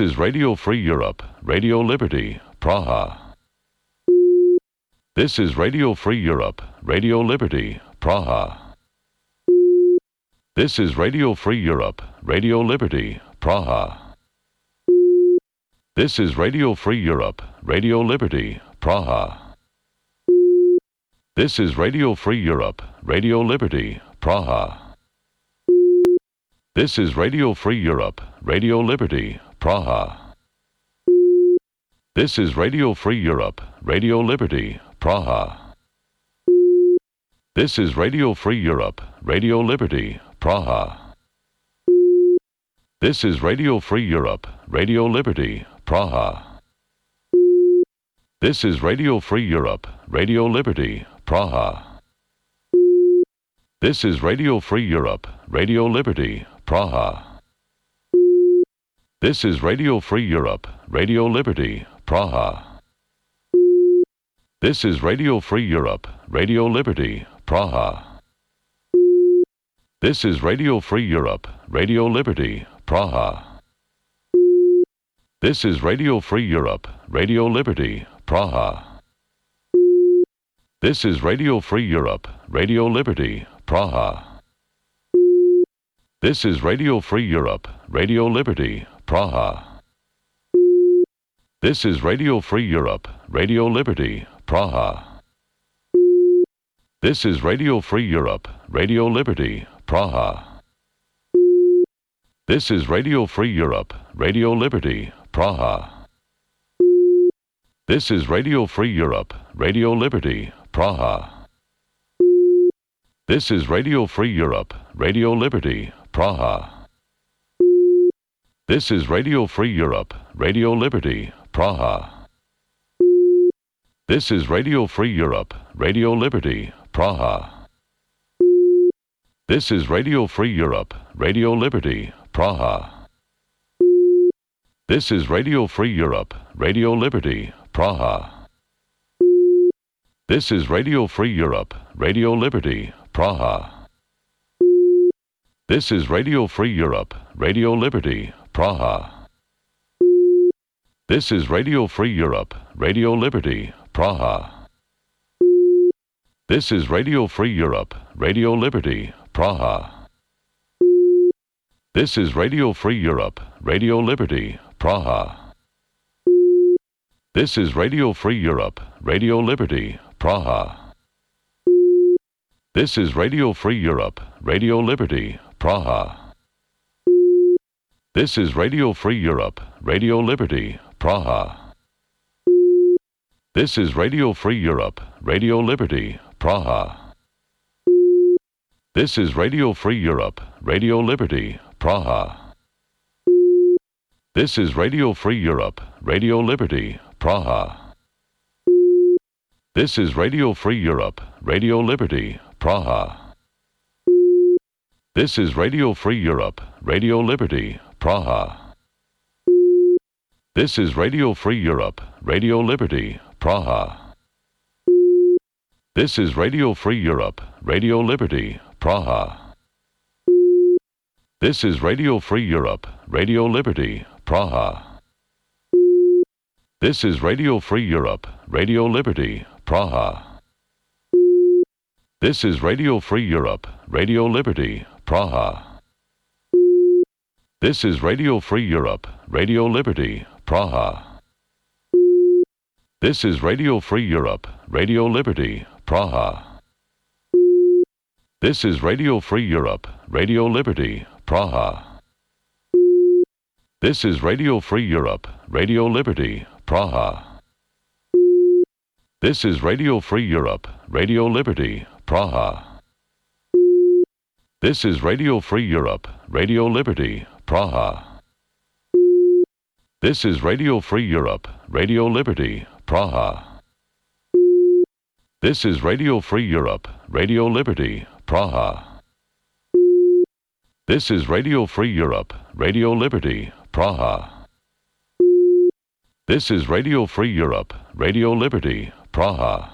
is Radio Free Europe, Radio Liberty, Praha. This is Radio Free Europe, Radio Liberty, Praha. This is Radio Free Europe, Radio Liberty, Praha. This is Radio Free Europe, Radio Liberty, Praha. This is Radio Free Europe, Radio Liberty, Praha. This is Radio Free Europe, Radio Liberty, Praha. This is Radio Free Europe, Radio Liberty, Praha. This is Radio Free Europe, Radio Liberty, Praha. This is Radio Free Europe, Radio Liberty, Praha. This is Radio Free Europe, Radio Liberty, Praha. This is Radio Free Europe, Radio Liberty, Praha. This is Radio Free Europe, Radio Liberty, Praha. This is Radio Free Europe, Radio Liberty, Praha. This is Radio Free Europe, Radio Liberty, Praha. This is Radio Free Europe, Radio Liberty, Praha. This is Radio Free Europe, Radio Liberty, Praha. This is Radio Free Europe, Radio Liberty, Praha. This is Radio Free Europe, Radio Liberty, Praha. This is Radio Free Europe, Radio Liberty, Praha. This is Radio Free Europe, Radio Liberty, Praha. This is Radio Free Europe, Radio Liberty, Praha. This is Radio Free Europe, Radio Liberty, Praha. This is Radio Free Europe, Radio Liberty, Praha. This is Radio Free Europe, Radio Liberty, Praha. This is Radio Free Europe, Radio Liberty, Praha. This is Radio Free Europe, Radio Liberty, Praha. This is Radio Free Europe, Radio Liberty, Praha. This is Radio Free Europe, Radio Liberty, Praha. This is Radio Free Europe, Radio Liberty, Praha. This is Radio Free Europe, Radio Liberty, Praha. This is Radio Free Europe, Radio Liberty, Praha. This is Radio Free Europe, Radio Liberty, Praha. This is Radio Free Europe, Radio Liberty, Praha. This is Radio Free Europe, Radio Liberty, Praha. This is Radio Free Europe, Radio Liberty, Praha. This is Radio Free Europe, Radio Liberty, Praha. This is Radio Free Europe, Radio Liberty, Praha. This is Radio Free Europe, Radio Liberty, Praha. This is Radio Free Europe, Radio Liberty, Praha. This is Radio Free Europe, Radio Liberty, Praha. This is Radio Free Europe, Radio Liberty, Praha. This is Radio Free Europe, Radio Liberty, Praha. This is Radio Free Europe, Radio Liberty, Praha. This is Radio Free Europe, Radio Liberty, Praha. This is Radio Free Europe, Radio Liberty, Praha. This is Radio Free Europe, Radio Liberty, Praha. This is Radio Free Europe, Radio Liberty, Praha. This is Radio Free Europe, Radio Liberty, Praha. This is Radio Free Europe, Radio Liberty, Praha. This is Radio Free Europe, Radio Liberty, Praha. This is Radio Free Europe, Radio Liberty, Praha. This is Radio Free Europe, Radio Liberty, Praha. This is Radio Free Europe, Radio Liberty, Praha. This is Radio Free Europe, Radio Liberty, Praha.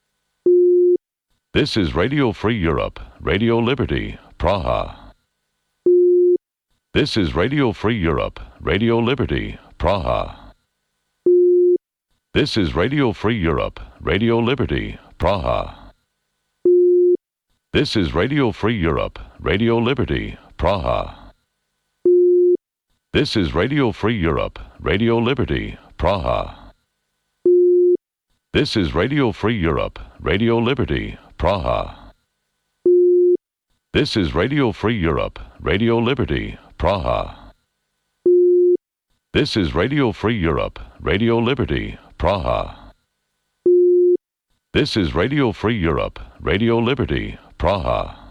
This is Radio Free Europe, Radio Liberty, Praha. This is Radio Free Europe, Radio Liberty, Praha. This is Radio Free Europe, Radio Liberty, Praha. This is Radio Free Europe, Radio Liberty, Praha. This is Radio Free Europe, Radio Liberty, Praha. This is Radio Free Europe, Radio Liberty, Praha. This is Radio Free Europe, Radio Liberty, Praha. This is Radio Free Europe, Radio Liberty, Praha. This is Radio Free Europe, Radio Liberty, Praha.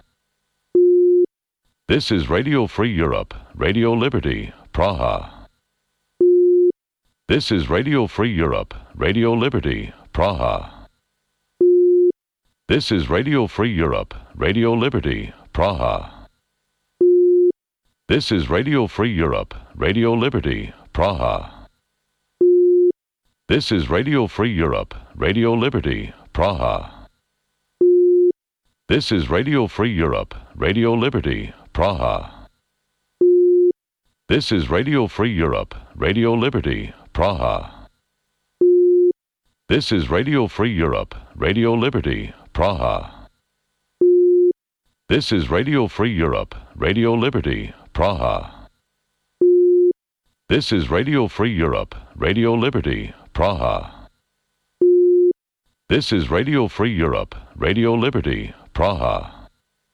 This is Radio Free Europe, Radio Liberty, Praha. This is Radio Free Europe, Radio Liberty, Praha. This is Radio Free Europe, Radio Liberty, Praha. This is Radio Free Europe, Radio Liberty, Praha. This is Radio Free Europe, Radio Liberty, Praha. This is Radio Free Europe, Radio Liberty, Praha. This is Radio Free Europe, Radio Liberty, Praha. This is Radio Free Europe, Radio Liberty, Praha. This is Radio Free Europe, Radio Liberty, Praha. This is Radio Free Europe, Radio Liberty, Praha. This is Radio Free Europe, Radio Liberty, Praha.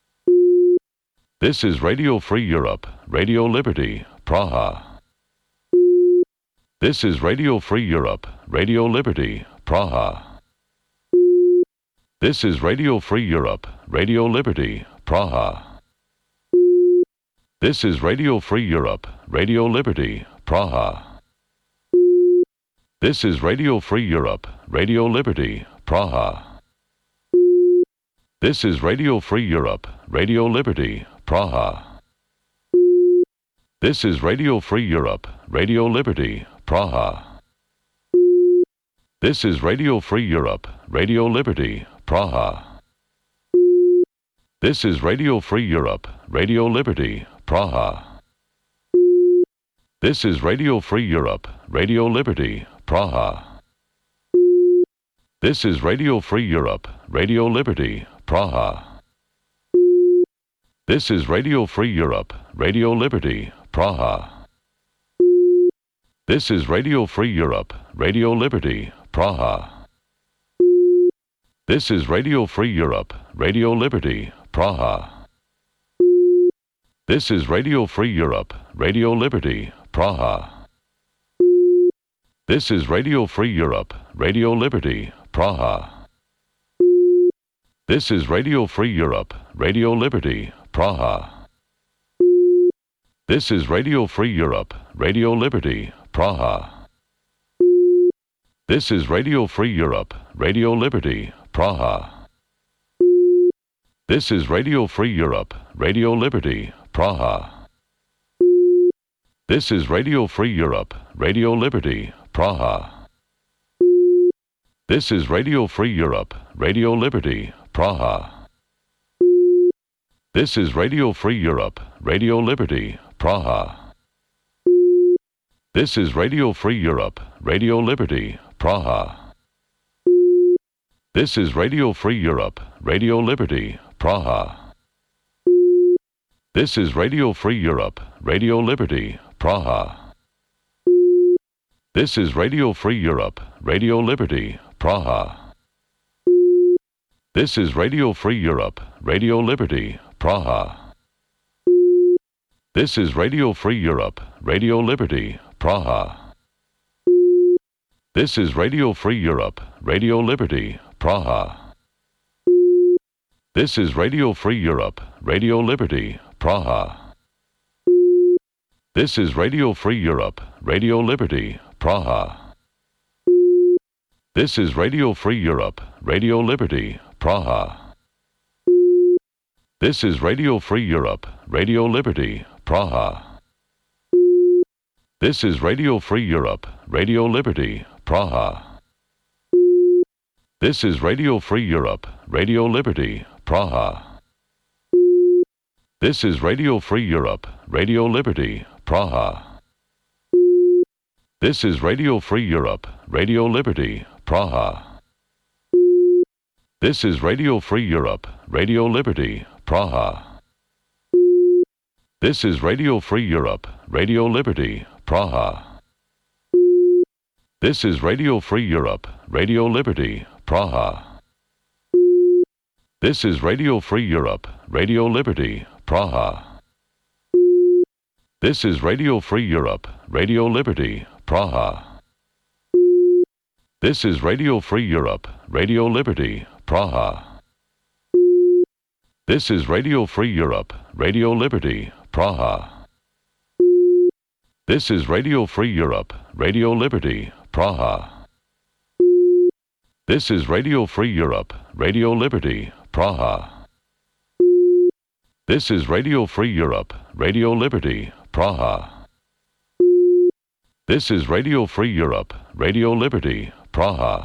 This is Radio Free Europe, Radio Liberty, Praha. This is Radio Free Europe, Radio Liberty, Praha. This is Radio Free Europe, Radio Liberty, Praha. This is Radio Free Europe, Radio Liberty, Praha. This is Radio Free Europe, Radio Liberty, Praha. This is Radio Free Europe, Radio Liberty, Praha. This is Radio Free Europe, Radio Liberty, Praha. This is Radio Free Europe, Radio Liberty, Praha. This is Radio Free Europe, Radio Liberty, Praha. This is Radio Free Europe, Radio Liberty, Praha. This is Radio Free Europe, Radio Liberty, Praha. This is Radio Free Europe, Radio Liberty, Praha. This is Radio Free Europe, Radio Liberty, Praha. This is Radio Free Europe, Radio Liberty, Praha. This is Radio Free Europe, Radio Liberty, Praha. This is Radio Free Europe, Radio Liberty, Praha. This is Radio Free Europe, Radio Liberty, Praha. This is Radio Free Europe, Radio Liberty, Praha. This is Radio Free Europe, Radio Liberty, Praha. This is Radio Free Europe, Radio Liberty, Praha. This is Radio Free Europe, Radio Liberty, Praha. This is Radio Free Europe, Radio Liberty, Praha. This is Radio Free Europe, Radio Liberty, Praha. This is Radio Free Europe, Radio Liberty, Praha. This is Radio Free Europe, Radio Liberty, Praha. This is Radio Free Europe, Radio Liberty, Praha. This is Radio Free Europe, Radio Liberty, Praha. This is Radio Free Europe, Radio Liberty, Praha. This is Radio Free Europe, Radio Liberty, Praha. This is Radio Free Europe, Radio Liberty, Praha. This is Radio Free Europe, Radio Liberty, Praha. This is Radio Free Europe, Radio Liberty, Praha. This is Radio Free Europe, Radio Liberty, Praha. This is Radio Free Europe, Radio Liberty, Praha. This is Radio Free Europe, Radio Liberty, Praha. This is Radio Free Europe, Radio Liberty, Praha. This is Radio Free Europe, Radio Liberty, Praha. This is Radio Free Europe, Radio Liberty, Praha. This is Radio Free Europe, Radio Liberty, Praha. This is Radio Free Europe, Radio Liberty, Praha. This is Radio Free Europe, Radio Liberty, Praha. This is Radio Free Europe, Radio Liberty, Praha. This is Radio Free Europe, Radio Liberty, Praha. This is Radio Free Europe, Radio Liberty, Praha. This is Radio Free Europe, Radio Liberty, Praha. This is Radio Free Europe, Radio Liberty, Praha. This is Radio Free Europe, Radio Liberty, Praha. This is Radio Free Europe, Radio Liberty, Praha. This is Radio Free Europe, Radio Liberty, Praha.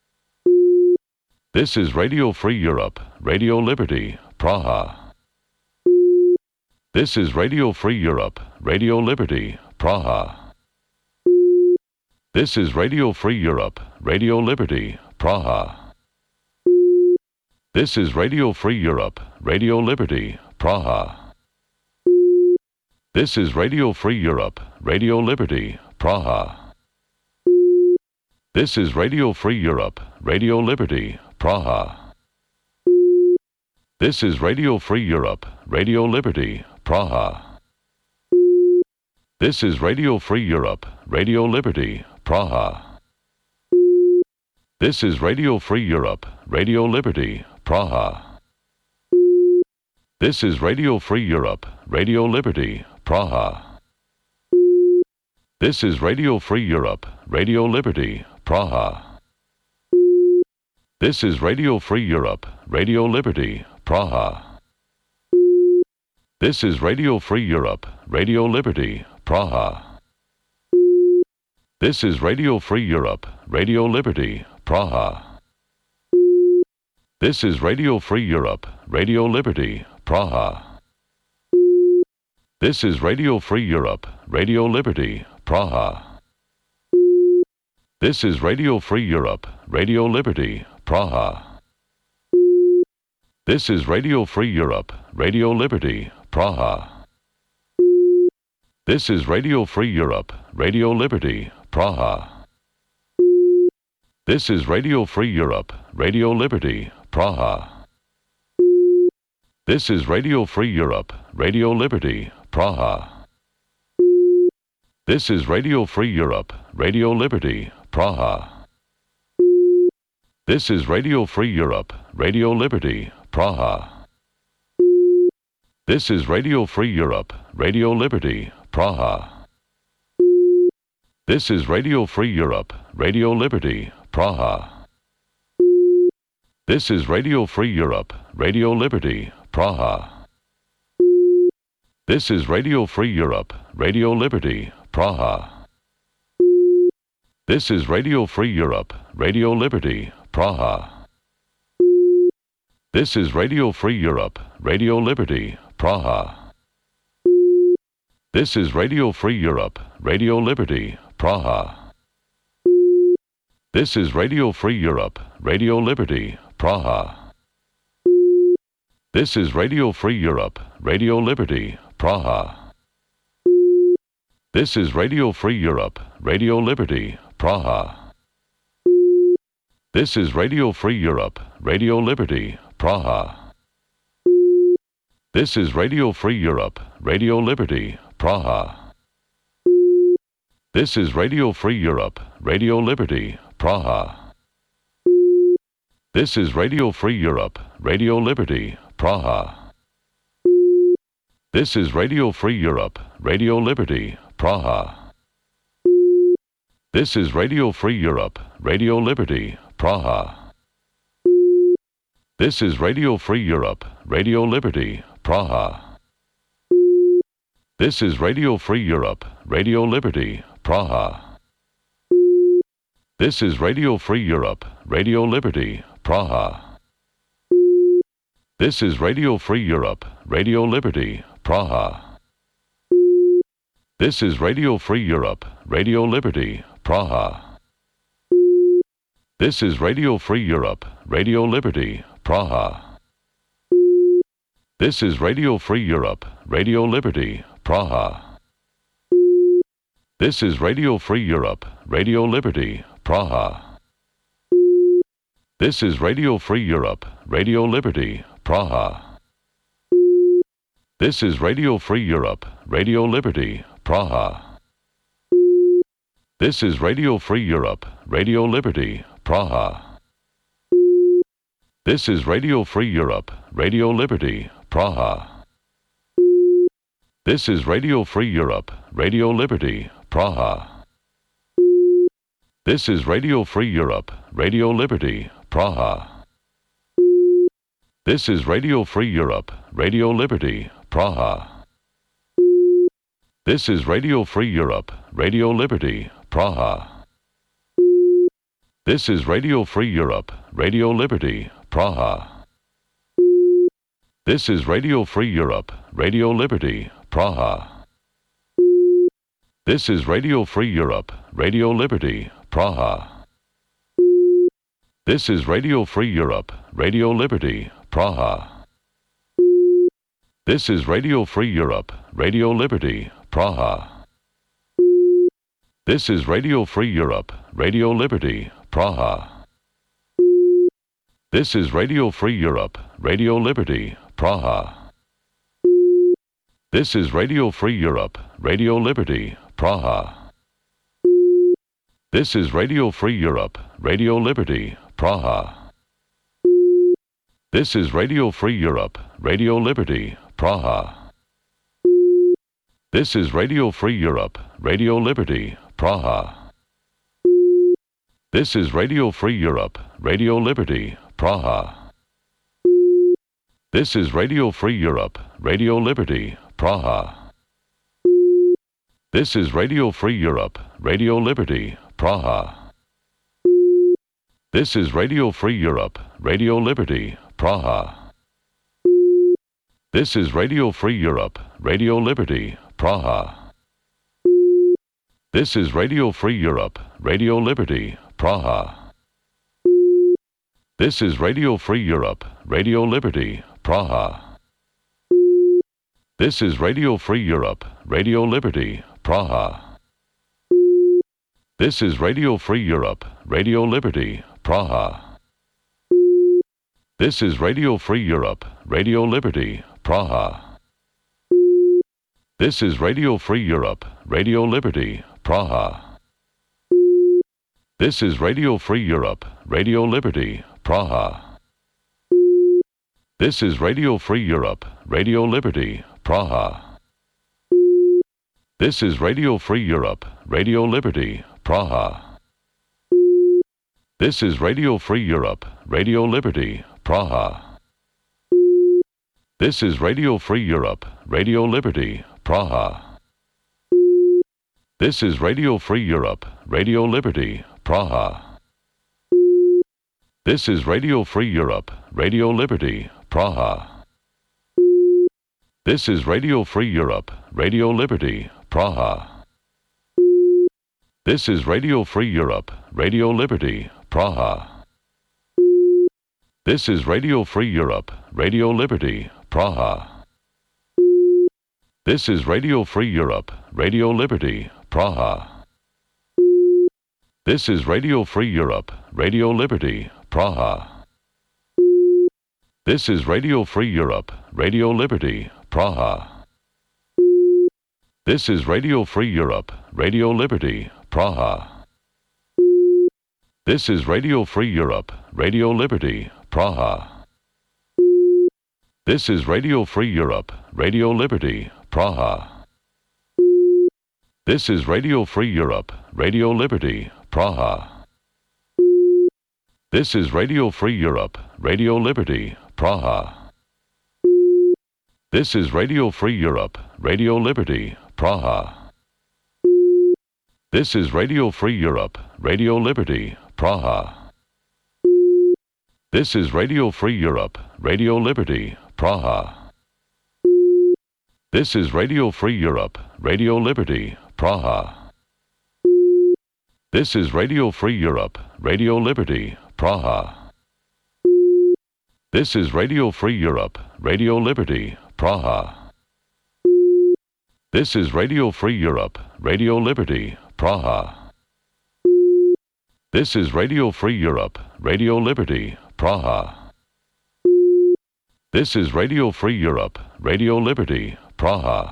This is Radio Free Europe, Radio Liberty, Praha. This is Radio Free Europe, Radio Liberty, Praha. This is Radio Free Europe, Radio Liberty, Praha. This is Radio Free Europe, Radio Liberty, Praha. This is Radio Free Europe, Radio Liberty, Praha. This is Radio Free Europe, Radio Liberty, Praha. This is Radio Free Europe, Radio Liberty, Praha. This is Radio Free Europe, Radio Liberty, Praha. This is Radio Free Europe, Radio Liberty, Praha. This is Radio Free Europe, Radio Liberty, Praha. This is Radio Free Europe, Radio Liberty, Praha. This is Radio Free Europe, Radio Liberty, Praha. This is Radio Free Europe, Radio Liberty, Praha. This is Radio Free Europe, Radio Liberty, Praha. This is Radio Free Europe, Radio Liberty, Praha. This is Radio Free Europe, Radio Liberty, Praha. This is Radio Free Europe, Radio Liberty, Praha. This is Radio Free Europe, Radio Liberty, Praha. This is Radio Free Europe, Radio Liberty, Praha. This is Radio Free Europe, Radio Liberty, Praha. This is Radio Free Europe, Radio Liberty, Praha. This is Radio Free Europe, Radio Liberty, Praha. This is Radio Free Europe, Radio Liberty, Praha. This is Radio Free Europe, Radio Liberty, Praha. This is Radio Free Europe, Radio Liberty, Praha. This is Radio Free Europe, Radio Liberty, Praha. This is Radio Free Europe, Radio Liberty, Praha. This is Radio Free Europe, Radio Liberty, Praha. This is Radio Free Europe, Radio Liberty, Praha. This is Radio Free Europe, Radio Liberty, Praha. This is Radio Free Europe, Radio Liberty, Praha. This is Radio Free Europe, Radio Liberty, Praha. This is Radio Free Europe, Radio Liberty, Praha. This is Radio Free Europe, Radio Liberty, Praha. This is Radio Free Europe, Radio Liberty, Praha. This is Radio Free Europe, Radio Liberty, Praha. This is Radio Free Europe, Radio Liberty, Praha. This is Radio Free Europe, Radio Liberty, Praha. This is Radio Free Europe, Radio Liberty, Praha. This is Radio Free Europe, Radio Liberty, Praha. This is Radio Free Europe, Radio Liberty, Praha. This is Radio Free Europe, Radio Liberty, Praha. This is Radio Free Europe, Radio Liberty, Praha. This is Radio Free Europe, Radio Liberty, Praha. This is Radio Free Europe, Radio Liberty, Praha. This is Radio Free Europe, Radio Liberty, Praha. This is Radio Free Europe, Radio Liberty, Praha. This is Radio Free Europe, Radio Liberty, Praha. This is Radio Free Europe, Radio Liberty, Praha. This is Radio Free Europe, Radio Liberty, Praha. This is Radio Free Europe, Radio Liberty, Praha. This is Radio Free Europe, Radio Liberty, Praha. This is Radio Free Europe, Radio Liberty, Praha. This is Radio Free Europe, Radio Liberty, Praha. This is Radio Free Europe, Radio Liberty, Praha. This is Radio Free Europe, Radio Liberty, Praha. This is Radio Free Europe, Radio Liberty, Praha. This is Radio Free Europe, Radio Liberty, Praha. This is Radio Free Europe, Radio Liberty, Praha. This is Radio Free Europe, Radio Liberty, Praha. This is Radio Free Europe, Radio Liberty, Praha. This is Radio Free Europe, Radio Liberty, Praha. This is Radio Free Europe, Radio Liberty, Praha. This is Radio Free Europe, Radio Liberty, Praha. This is Radio Free Europe, Radio Liberty, Praha. This is Radio Free Europe, Radio Liberty, Praha. This is Radio Free Europe, Radio Liberty, Praha. This is Radio Free Europe, Radio Liberty, Praha. This is Radio Free Europe, Radio Liberty, Praha. This is Radio Free Europe, Radio Liberty, Praha. This is Radio Free Europe, Radio Liberty, Praha. This is Radio Free Europe, Radio Liberty, Praha. This is Radio Free Europe, Radio Liberty, Praha. This is Radio Free Europe, Radio Liberty, Praha. This is Radio Free Europe, Radio Liberty, Praha. This is Radio Free Europe, Radio Liberty, Praha. This is Radio Free Europe, Radio Liberty, Praha. This is Radio Free Europe, Radio Liberty, Praha. This is Radio Free Europe, Radio Liberty, Praha. This is Radio Free Europe, Radio Liberty, Praha. This is Radio Free Europe, Radio Liberty, Praha. This is Radio Free Europe, Radio Liberty, Praha. This is Radio Free Europe, Radio Liberty, Praha. This is Radio Free Europe, Radio Liberty, Praha. This is Radio Free Europe, Radio Liberty, Praha. This is Radio Free Europe, Radio Liberty, Praha. This is Radio Free Europe, Radio Liberty, Praha. This is Radio Free Europe, Radio Liberty, Praha. This is Radio Free Europe, Radio Liberty, Praha. This is Radio Free Europe, Radio Liberty, Praha. This is Radio Free Europe, Radio Liberty, Praha. This is Radio Free Europe, Radio Liberty, Praha. This is Radio Free Europe, Radio Liberty, Praha. This is Radio Free Europe, Radio Liberty, Praha. This is Radio Free Europe, Radio Liberty, Praha. This is Radio Free Europe, Radio Liberty, Praha. This is Radio Free Europe, Radio Liberty, Praha. This is Radio Free Europe, Radio Liberty, Praha. This is Radio Free Europe, Radio Liberty, Praha. This is Radio Free Europe, Radio Liberty, Praha. This is Radio Free Europe, Radio Liberty, Praha. This is Radio Free Europe, Radio Liberty, Praha. This is Radio Free Europe, Radio Liberty, Praha. This is Radio Free Europe, Radio Liberty, Praha.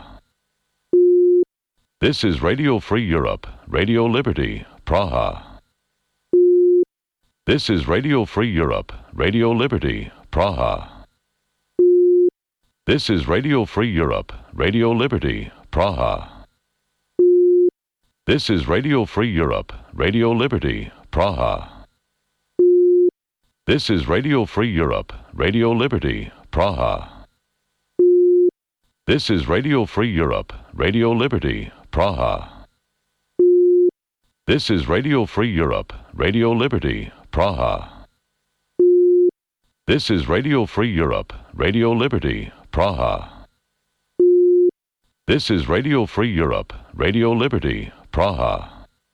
This is Radio Free Europe, Radio Liberty, Praha. This is Radio Free Europe, Radio Liberty, Praha. This is Radio Free Europe, Radio Liberty, Praha. This is Radio Free Europe, Radio Liberty, Praha. This is Radio Free Europe, Radio Liberty, Praha. This is Radio Free Europe, Radio Liberty, Praha. This is Radio Free Europe, Radio Liberty, Praha. This is Radio Free Europe, Radio Liberty, Praha. This is Radio Free Europe, Radio Liberty, Praha.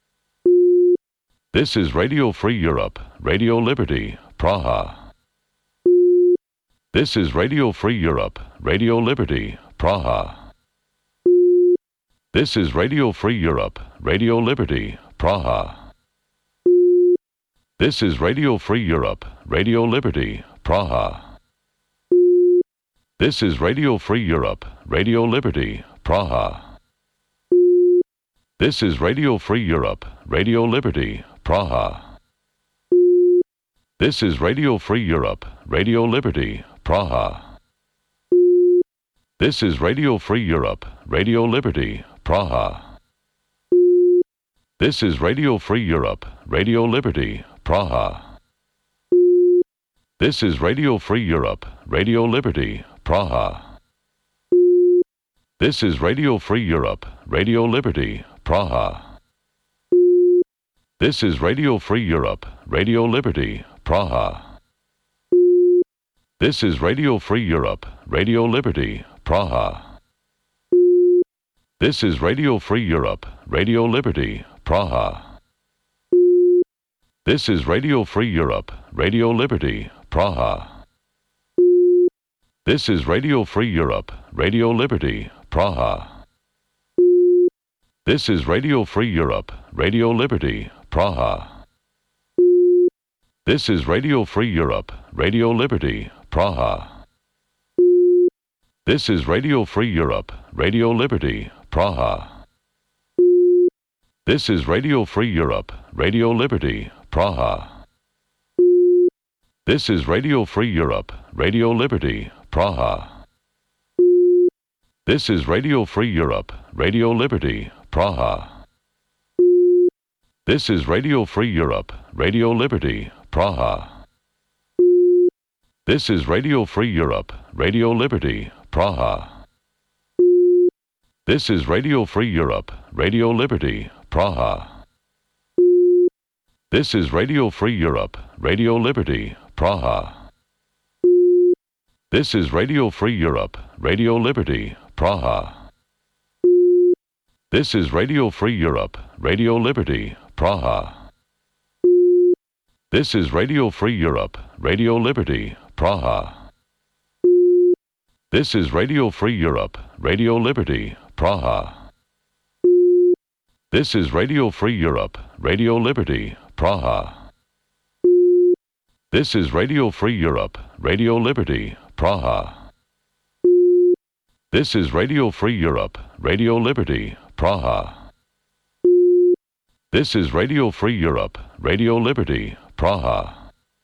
This is Radio Free Europe, Radio Liberty, Praha. This is Radio Free Europe, Radio Liberty, Praha. This is Radio Free Europe, Radio Liberty, Praha. This is Radio Free Europe, Radio Liberty, Praha. This is Radio Free Europe, Radio Liberty, Praha. This is Radio Free Europe, Radio Liberty, Praha. This is Radio Free Europe, Radio Liberty, Praha. This is Radio Free Europe, Radio Liberty, Praha. This is Radio Free Europe, Radio Liberty, Praha. This is Radio Free Europe, Radio Liberty, Praha. This is Radio Free Europe, Radio Liberty, Praha. This is Radio Free Europe, Radio Liberty, Praha. This is Radio Free Europe, Radio Liberty, Praha. This is Radio Free Europe, Radio Liberty, Praha. This is Radio Free Europe, Radio Liberty, Praha. This is Radio Free Europe, Radio Liberty, Praha. This is Radio Free Europe, Radio Liberty, Praha. This is Radio Free Europe, Radio Liberty, Praha. This is Radio Free Europe, Radio Liberty, Praha. This is Radio Free Europe, Radio Liberty, Praha. This is Radio Free Europe, Radio Liberty, Praha. This is Radio Free Europe, Radio Liberty, Praha. This is Radio Free Europe, Radio Liberty, Praha. This is Radio Free Europe, Radio Liberty, Praha. This is Radio Free Europe, Radio Liberty, Praha. This is Radio Free Europe, Radio Liberty, Praha. This is Radio Free Europe, Radio Liberty, Praha. This is Radio Free Europe, Radio Liberty, Praha. This is Radio Free Europe, Radio Liberty, Praha. This is Radio Free Europe, Radio Liberty, Praha. This is Radio Free Europe, Radio Liberty, Praha. This is Radio Free Europe, Radio Liberty, Praha. This is Radio Free Europe, Radio Liberty, Praha. This is Radio Free Europe, Radio Liberty, Praha.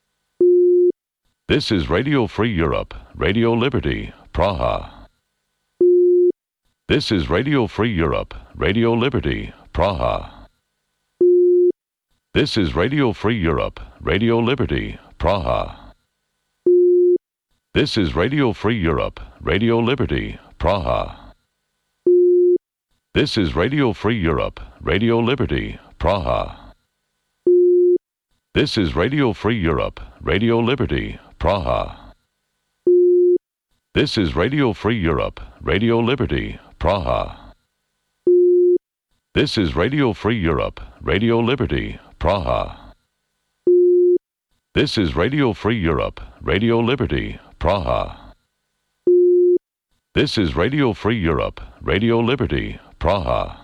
This is Radio Free Europe, Radio Liberty, Praha. This is Radio Free Europe, Radio Liberty, Praha. This is Radio Free Europe, Radio Liberty, Praha. This is Radio Free Europe, Radio Liberty, Praha. This is Radio Free Europe, Radio Liberty, Praha. This is Radio Free Europe, Radio Liberty, Praha. This is Radio Free Europe, Radio Liberty, Praha. This is Radio Free Europe, Radio Liberty, Praha. This is Radio Free Europe, Radio Liberty, Praha. This is Radio Free Europe, Radio Liberty, Praha.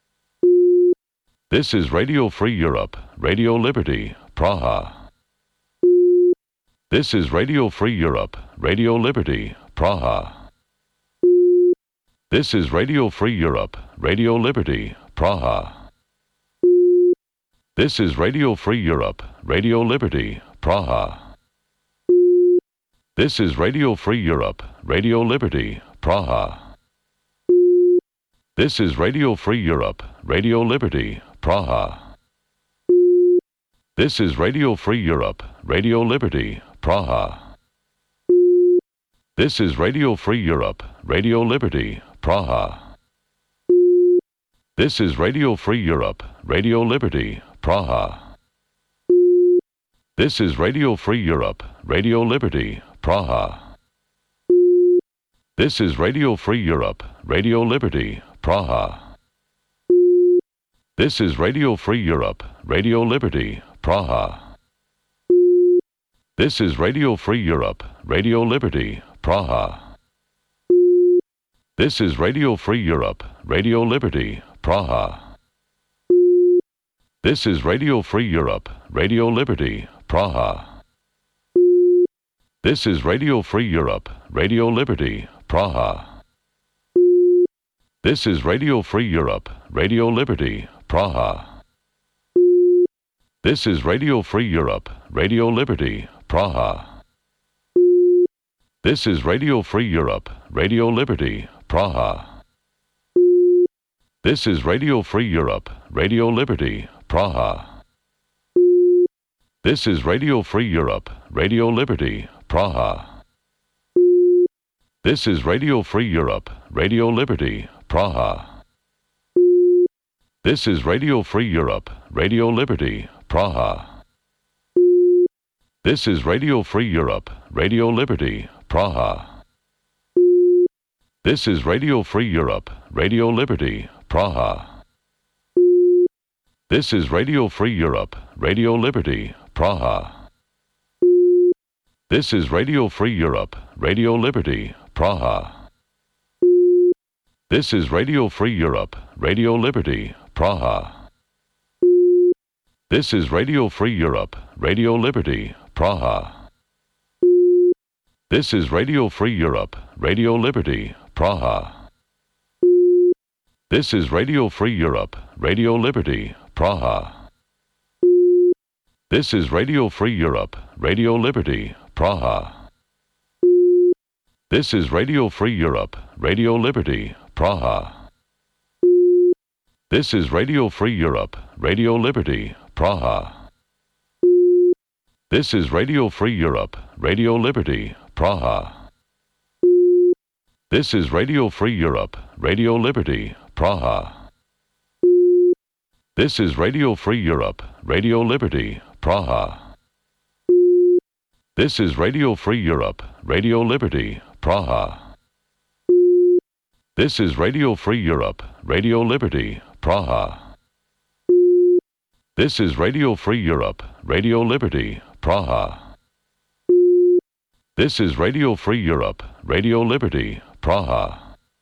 This is Radio Free Europe, Radio Liberty, Praha. This is Radio Free Europe, Radio Liberty, Praha. This is Radio Free Europe, Radio Liberty, Praha. This is Radio Free Europe, Radio Liberty, Praha. This is Radio Free Europe, Radio Liberty, Praha. This is Radio Free Europe, Radio Liberty, Praha. This is Radio Free Europe, Radio Liberty, Praha. This is Radio Free Europe, Radio Liberty, Praha. This is Radio Free Europe, Radio Liberty, Praha. This is Radio Free Europe, Radio Liberty, Praha. This is Radio Free Europe, Radio Liberty, Praha. This is Radio Free Europe, Radio Liberty, Praha. This is Radio Free Europe, Radio Liberty, Praha. This is Radio Free Europe, Radio Liberty, Praha. This is Radio Free Europe, Radio Liberty, Praha. This is Radio Free Europe, Radio Liberty, Praha. This is Radio Free Europe, Radio Liberty, Praha. This is Radio Free Europe, Radio Liberty, Praha. This is Radio Free Europe, Radio Liberty, Praha. This is Radio Free Europe, Radio Liberty, Praha. This is Radio Free Europe, Radio Liberty, Praha. This is Radio Free Europe, Radio Liberty, Praha. This is Radio Free Europe, Radio Liberty, Praha. This is Radio Free Europe, Radio Liberty, Praha. This is Radio Free Europe, Radio Liberty, Praha. This is Radio Free Europe, Radio Liberty, Praha. This is Radio Free Europe, Radio Liberty, Praha. This is Radio Free Europe, Radio Liberty, Praha. This is Radio Free Europe, Radio Liberty, Praha. This is Radio Free Europe, Radio Liberty, Praha. This is Radio Free Europe, Radio Liberty, Praha. This is Radio Free Europe, Radio Liberty, Praha. This is Radio Free Europe, Radio Liberty, Praha. This is Radio Free Europe, Radio Liberty, Praha. This is Radio Free Europe, Radio Liberty, Praha. This is Radio Free Europe, Radio Liberty, Praha. This is Radio Free Europe, Radio Liberty, Praha. This is Radio Free Europe, Radio Liberty, Praha. This is Radio Free Europe, Radio Liberty, Praha. This is Radio Free Europe, Radio Liberty, Praha. This is Radio Free Europe, Radio Liberty, Praha.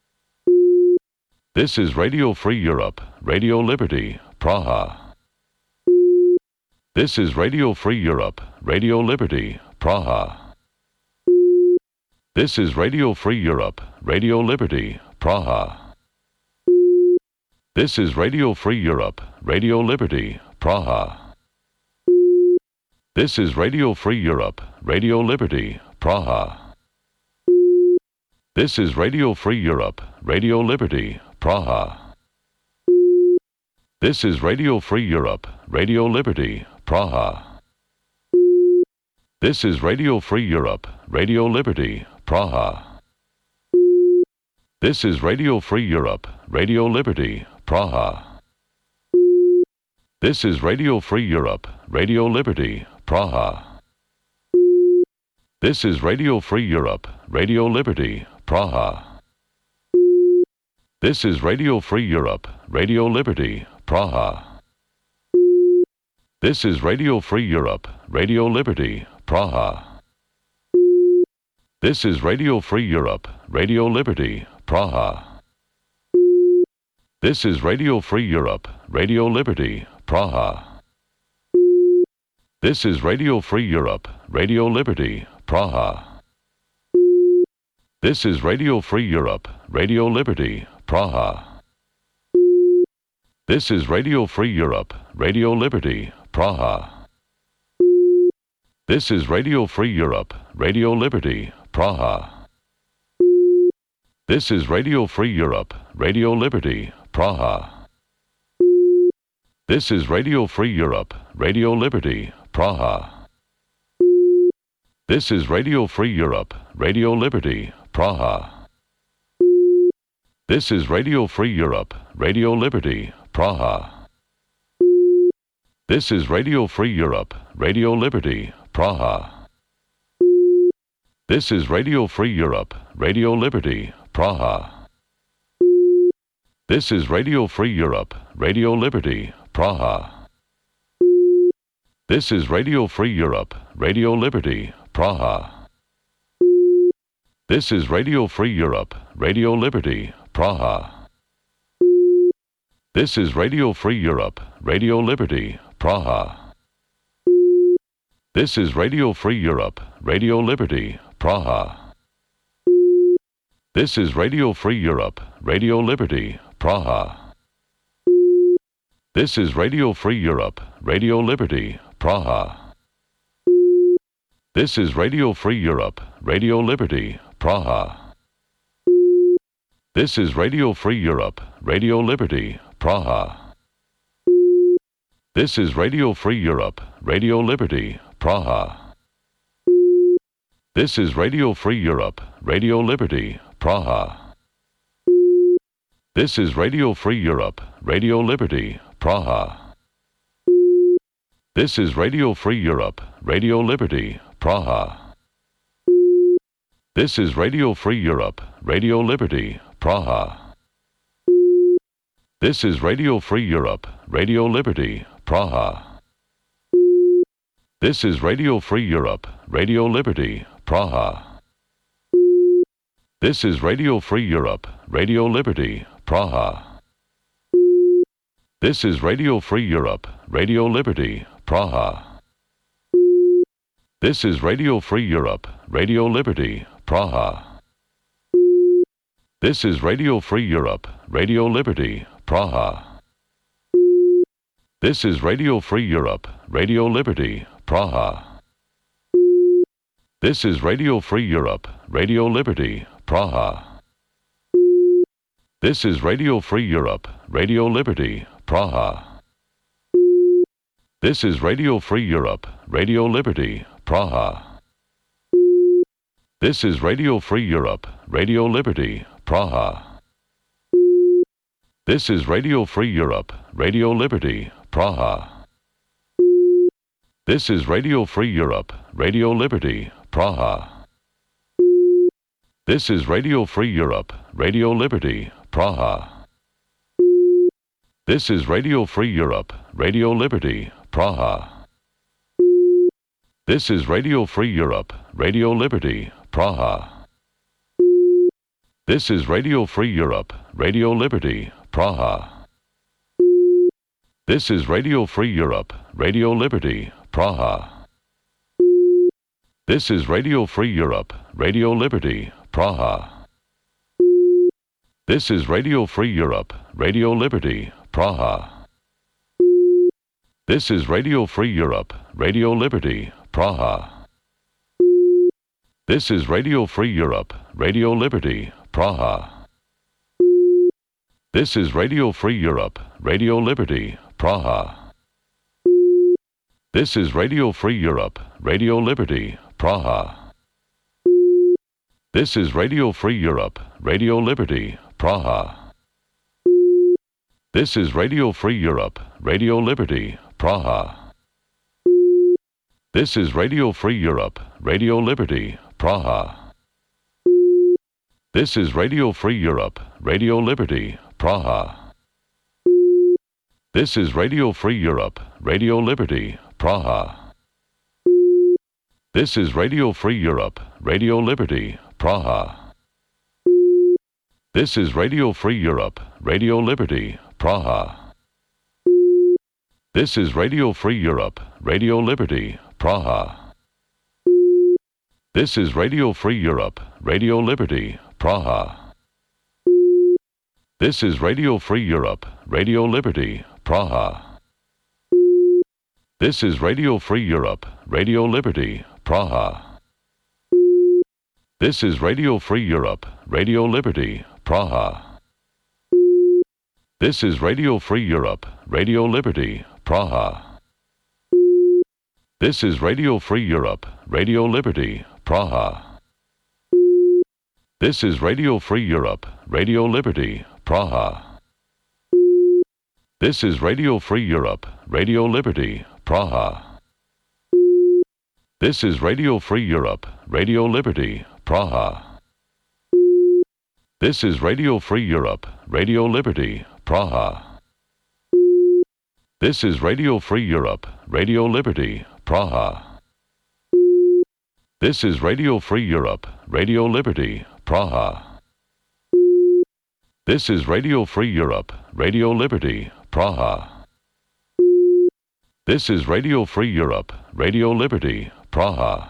This is Radio Free Europe, Radio Liberty, Praha. This is Radio Free Europe, Radio Liberty, Praha. This is Radio Free Europe, Radio Liberty, Praha. This is Radio Free Europe, Radio Liberty, Praha. This is Radio Free Europe, Radio Liberty, Praha. This is Radio Free Europe, Radio Liberty, Praha. This is Radio Free Europe, Radio Liberty, Praha. This is Radio Free Europe, Radio Liberty, Praha. This is Radio Free Europe, Radio Liberty, Praha. This is Radio Free Europe, Radio Liberty, Praha. This is Radio Free Europe, Radio Liberty, Praha. This is Radio Free Europe, Radio Liberty, Praha. This is Radio Free Europe, Radio Liberty, Praha. This is Radio Free Europe, Radio Liberty, Praha. This is Radio Free Europe, Radio Liberty, Praha. This is Radio Free Europe, Radio Liberty, Praha. This is Radio Free Europe, Radio Liberty, Praha. This is Radio Free Europe, Radio Liberty, Praha. This is Radio Free Europe, Radio Liberty, Praha. This is Radio Free Europe, Radio Liberty, Praha. This is Radio Free Europe, Radio Liberty, Praha. This is Radio Free Europe, Radio Liberty, Praha. This is Radio Free Europe, Radio Liberty, Praha. This is Radio Free Europe, Radio Liberty, Praha. This is Radio Free Europe, Radio Liberty, Praha. This is Radio Free Europe, Radio Liberty, Praha. This is Radio Free Europe, Radio Liberty, Praha. This is Radio Free Europe, Radio Liberty, Praha. This is Radio Free Europe, Radio Liberty, Praha. This is Radio Free Europe, Radio Liberty, Praha. This is Radio Free Europe, Radio Liberty, Praha. This is Radio Free Europe, Radio Liberty, Praha. This is Radio Free Europe, Radio Liberty, Praha. This is Radio Free Europe, Radio Liberty, Praha. This is Radio Free Europe, Radio Liberty, Praha. This is Radio Free Europe, Radio Liberty, Praha. This is Radio Free Europe, Radio Liberty, Praha. This is Radio Free Europe, Radio Liberty, Praha. This is Radio Free Europe, Radio Liberty, Praha. This is Radio Free Europe, Radio Liberty, Praha. This is Radio Free Europe, Radio Liberty, Praha. This is Radio Free Europe, Radio Liberty, Praha. This is Radio Free Europe, Radio Liberty, Praha. This is Radio Free Europe, Radio Liberty, Praha. This is Radio Free Europe, Radio Liberty, Praha. This is Radio Free Europe, Radio Liberty, Praha. This is Radio Free Europe, Radio Liberty, Praha. This is Radio Free Europe, Radio Liberty, Praha. This is Radio Free Europe, Radio Liberty, Praha. This is Radio Free Europe, Radio Liberty, Praha. This is Radio Free Europe, Radio Liberty, Praha. This is Radio Free Europe, Radio Liberty, Praha. This is Radio Free Europe, Radio Liberty, Praha. This is Radio Free Europe, Radio Liberty, Praha. This is Radio Free Europe, Radio Liberty, Praha. This is Radio Free Europe, Radio Liberty, Praha. This is Radio Free Europe, Radio Liberty, Praha. This is Radio Free Europe, Radio Liberty, Praha. This is Radio Free Europe, Radio Liberty, Praha. This is Radio Free Europe, Radio Liberty, Praha. This is Radio Free Europe, Radio Liberty, Praha. This is Radio Free Europe, Radio Liberty, Praha. This is Radio Free Europe, Radio Liberty, Praha. This is Radio Free Europe, Radio Liberty, Praha. This is Radio Free Europe, Radio Liberty, Praha. This is Radio Free Europe, Radio Liberty, Praha. This is Radio Free Europe, Radio Liberty, Praha. This is Radio Free Europe, Radio Liberty, Praha. This is Radio Free Europe, Radio Liberty, Praha. This is Radio Free Europe, Radio Liberty, Praha. This is Radio Free Europe, Radio Liberty, Praha. This is Radio Free Europe, Radio Liberty, Praha. This is Radio Free Europe, Radio Liberty, Praha. This is Radio Free Europe, Radio Liberty, Praha. This is Radio Free Europe, Radio Liberty, Praha. This is Radio Free Europe, Radio Liberty, Praha. This is Radio Free Europe, Radio Liberty, Praha. This is Radio Free Europe, Radio Liberty, Praha. This is Radio Free Europe, Radio Liberty, Praha. This is Radio Free Europe, Radio Liberty, Praha. This is Radio Free Europe, Radio Liberty, Praha. This is Radio Free Europe, Radio Liberty, Praha. This is Radio Free Europe, Radio Liberty, Praha. This is Radio Free Europe, Radio Liberty, Praha. This is Radio Free Europe, Radio Liberty, Praha.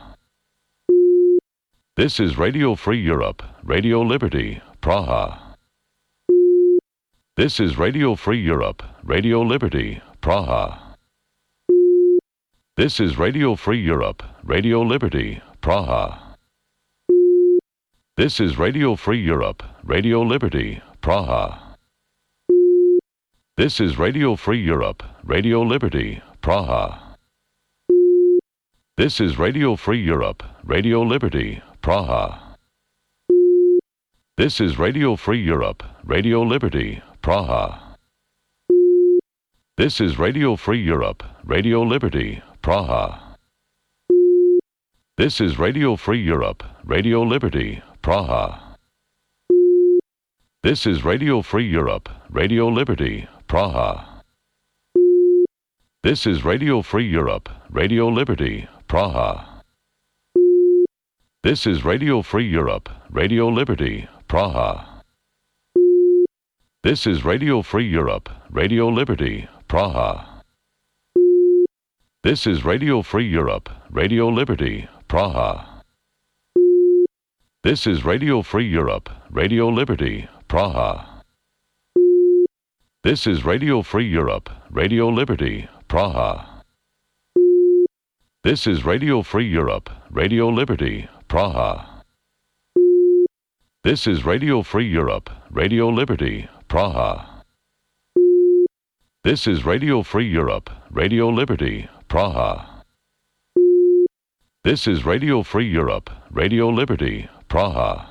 This is Radio Free Europe, Radio Liberty, Praha. This is Radio Free Europe, Radio Liberty, Praha. This is Radio Free Europe, Radio Liberty, Praha. This is Radio Free Europe, Radio Liberty, Praha. This is Radio Free Europe, Radio Liberty, Praha. This is Radio Free Europe, Radio Liberty, Praha. This is Radio Free Europe, Radio Liberty, Praha. This is Radio Free Europe, Radio Liberty, Praha. This is Radio Free Europe, Radio Liberty, Praha. This is Radio Free Europe, Radio Liberty, Praha. This is Radio Free Europe, Radio Liberty, Praha. This is Radio Free Europe, Radio Liberty, Praha. This is Radio Free Europe, Radio Liberty, Praha. This is Radio Free Europe, Radio Liberty, Praha. This is Radio Free Europe, Radio Liberty, Praha. This is Radio Free Europe, Radio Liberty, Praha. This is Radio Free Europe, Radio Liberty, Praha. This is Radio Free Europe, Radio Liberty, Praha. This is Radio Free Europe, Radio Liberty, Praha. This is Radio Free Europe, Radio Liberty, Praha.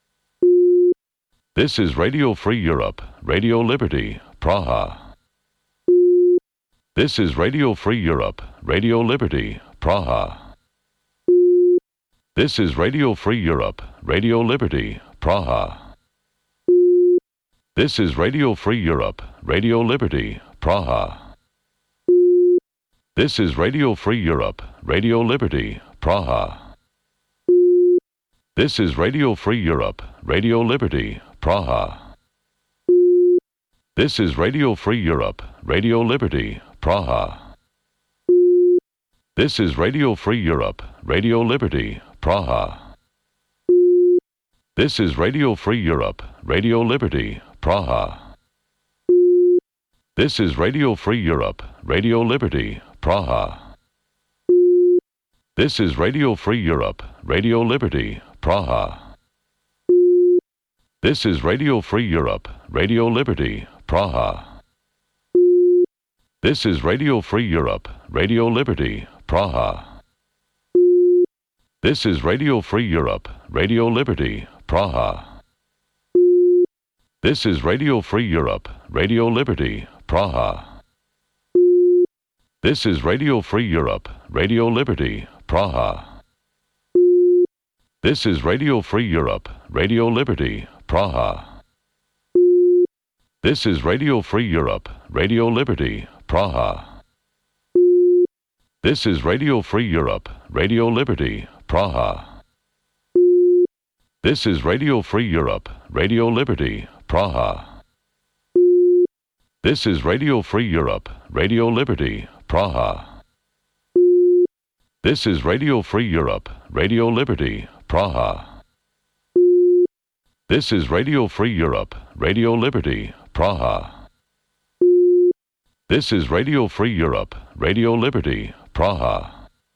This is Radio Free Europe, Radio Liberty, Praha. This is Radio Free Europe, Radio Liberty, Praha. This is Radio Free Europe, Radio Liberty, Praha. This is Radio Free Europe, Radio Liberty, Praha. This is Radio Free Europe, Radio Liberty, Praha. This is Radio Free Europe, Radio Liberty, Praha. This is Radio Free Europe, Radio Liberty, Praha. This is Radio Free Europe, Radio Liberty, Praha. This is Radio Free Europe, Radio Liberty, Praha. This is Radio Free Europe, Radio Liberty, Praha. This is Radio Free Europe, Radio Liberty, Praha. This is Radio Free Europe, Radio Liberty, Praha. This is Radio Free Europe, Radio Liberty, Praha. This is Radio Free Europe, Radio Liberty, Praha. This is Radio Free Europe, Radio Liberty, Praha. This is Radio Free Europe, Radio Liberty, Praha. This is Radio Free Europe, Radio Liberty, Praha. This is Radio Free Europe, Radio Liberty, Praha. This is Radio Free Europe, Radio Liberty, Praha. This is Radio Free Europe, Radio Liberty, Praha. This is Radio Free Europe, Radio Liberty, Praha. This is Radio Free Europe, Radio Liberty, Praha. This is Radio Free Europe, Radio Liberty, Praha. This is Radio Free Europe, Radio Liberty, Praha.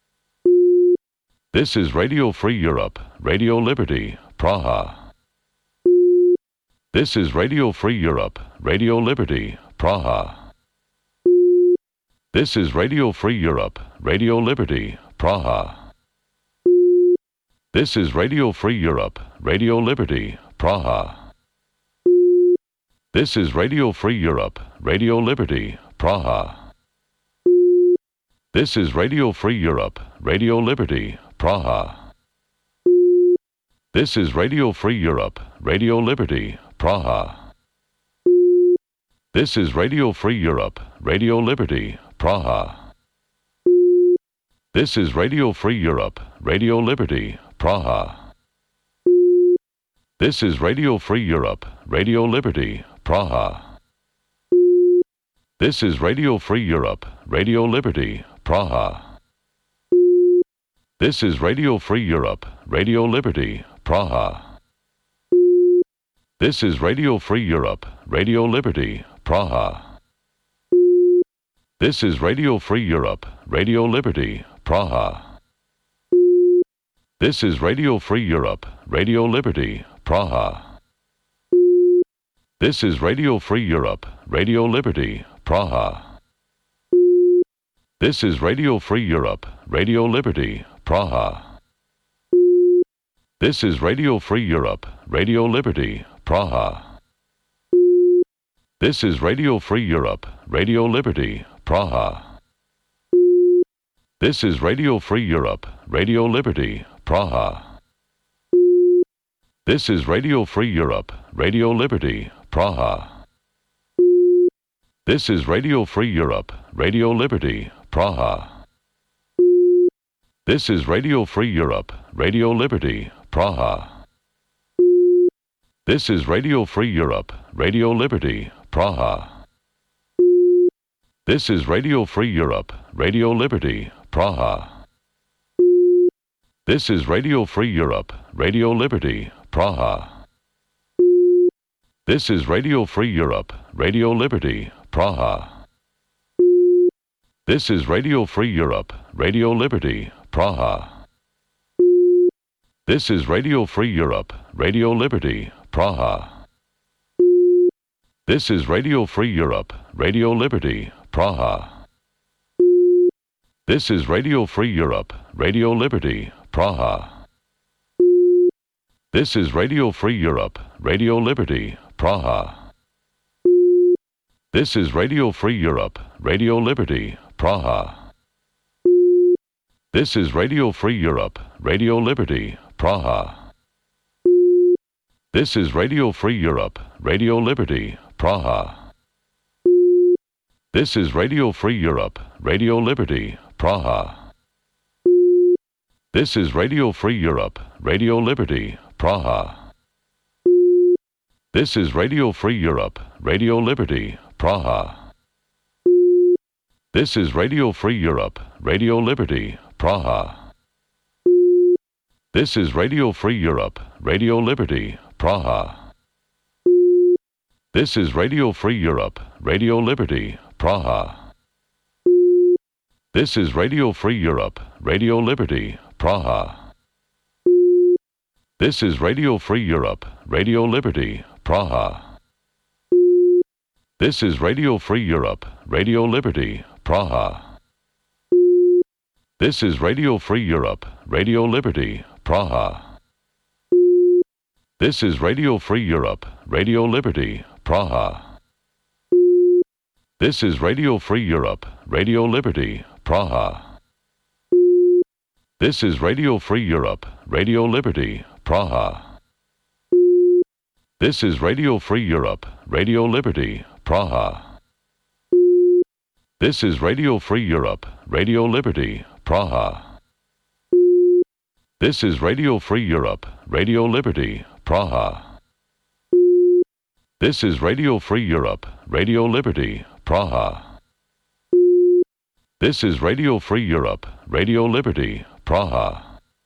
This is Radio Free Europe, Radio Liberty, Praha. This is Radio Free Europe, Radio Liberty, Praha. This is Radio Free Europe, Radio Liberty, Praha. This is Radio Free Europe, Radio Liberty, Praha. This is Radio Free Europe, Radio Liberty, Praha. This is Radio Free Europe, Radio Liberty, Praha. This is Radio Free Europe, Radio Liberty, Praha. This is Radio Free Europe, Radio Liberty, Praha. This is Radio Free Europe, Radio Liberty, Praha. This is Radio Free Europe, Radio Liberty, Praha. This is Radio Free Europe, Radio Liberty, Praha. This is Radio Free Europe, Radio Liberty, Praha. This is Radio Free Europe, Radio Liberty, Praha. This is Radio Free Europe, Radio Liberty, Praha. This is Radio Free Europe, Radio Liberty, Praha. This is Radio Free Europe, Radio Liberty, Praha. This is Radio Free Europe, Radio Liberty, Praha. This is Radio Free Europe, Radio Liberty, Praha. This is Radio Free Europe, Radio Liberty, Praha. This is Radio Free Europe, Radio Liberty, Praha. This is Radio Free Europe, Radio Liberty, Praha. This is Radio Free Europe, Radio Liberty, Praha. This is Radio Free Europe, Radio Liberty, Praha. This is Radio Free Europe, Radio Liberty, Praha. This is Radio Free Europe, Radio Liberty, Praha. This is Radio Free Europe, Radio Liberty, Praha. This is Radio Free Europe, Radio Liberty, Praha. This is Radio Free Europe, Radio Liberty, Praha. This is Radio Free Europe, Radio Liberty, Praha. This is Radio Free Europe, Radio Liberty, Praha. This is Radio Free Europe, Radio Liberty, Praha. This is Radio Free Europe, Radio Liberty, Praha. This is Radio Free Europe, Radio Liberty, Praha. This is Radio Free Europe, Radio Liberty, Praha. This is Radio Free Europe, Radio Liberty, Praha. This is Radio Free Europe, Radio Liberty, Praha. This is Radio Free Europe, Radio Liberty, Praha. This is Radio Free Europe, Radio Liberty, Praha. This is Radio Free Europe, Radio Liberty, Praha. This is Radio Free Europe, Radio Liberty, Praha. This is Radio Free Europe, Radio Liberty, Praha. This is Radio Free Europe, Radio Liberty, Praha. This is Radio Free Europe, Radio Liberty, Praha. This is Radio Free Europe, Radio Liberty, Praha. This is Radio Free Europe, Radio Liberty, Praha. This is Radio Free Europe, Radio Liberty, Praha. This is Radio Free Europe, Radio Liberty, Praha. This is Radio Free Europe, Radio Liberty, Praha. This is Radio Free Europe, Radio Liberty, Praha. This is Radio Free Europe, Radio Liberty, Praha. This is Radio Free Europe, Radio Liberty, Praha. This is Radio Free Europe, Radio Liberty, Praha. This is Radio Free Europe, Radio Liberty, Praha.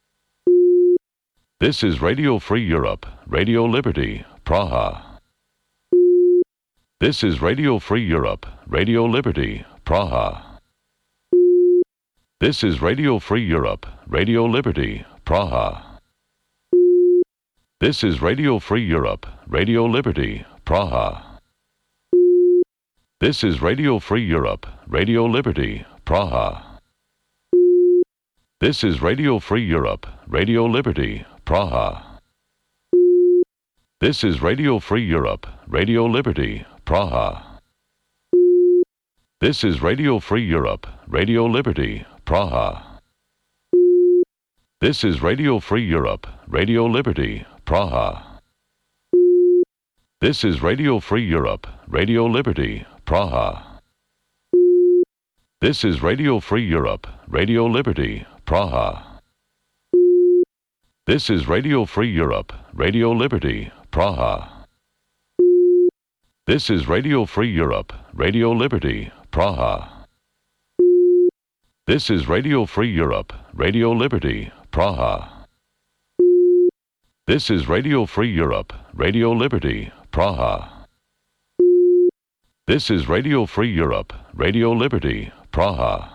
This is Radio Free Europe, Radio Liberty, Praha. This is Radio Free Europe, Radio Liberty, Praha. This is Radio Free Europe, Radio Liberty, Praha. This is Radio Free Europe, Radio Liberty, Praha. This is Radio Free Europe, Radio Liberty, Praha. This is Radio Free Europe, Radio Liberty, Praha. This is Radio Free Europe, Radio Liberty, Praha. This is Radio Free Europe, Radio Liberty, Praha. This is Radio Free Europe, Radio Liberty, Praha. This is Radio Free Europe, Radio Liberty, Praha. This is Radio Free Europe, Radio Liberty, Praha. This is Radio Free Europe, Radio Liberty, Praha. This is Radio Free Europe, Radio Liberty, Praha. This is Radio Free Europe, Radio Liberty, Praha. This is Radio Free Europe, Radio Liberty, Praha. This is Radio Free Europe, Radio Liberty, Praha.